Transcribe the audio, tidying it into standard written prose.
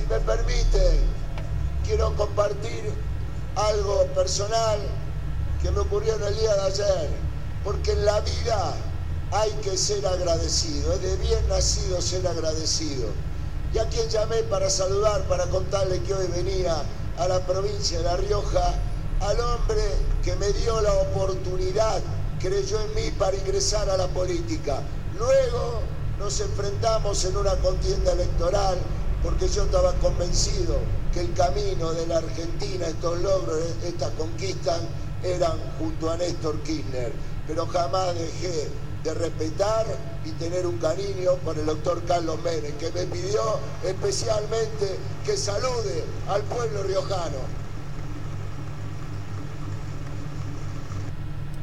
me permite, quiero compartir algo personal que me ocurrió en el día de ayer, porque en la vida hay que ser agradecido, es de bien nacido ser agradecido. Y a quien llamé para saludar, para contarle que hoy venía a la provincia de La Rioja, al hombre que me dio la oportunidad, creyó en mí para ingresar a la política. Luego nos enfrentamos en una contienda electoral porque yo estaba convencido que el camino de la Argentina, estos logros, estas conquistas, eran junto a Néstor Kirchner. Pero jamás dejé de respetar y tener un cariño por el doctor Carlos Menem, que me pidió especialmente que salude al pueblo riojano.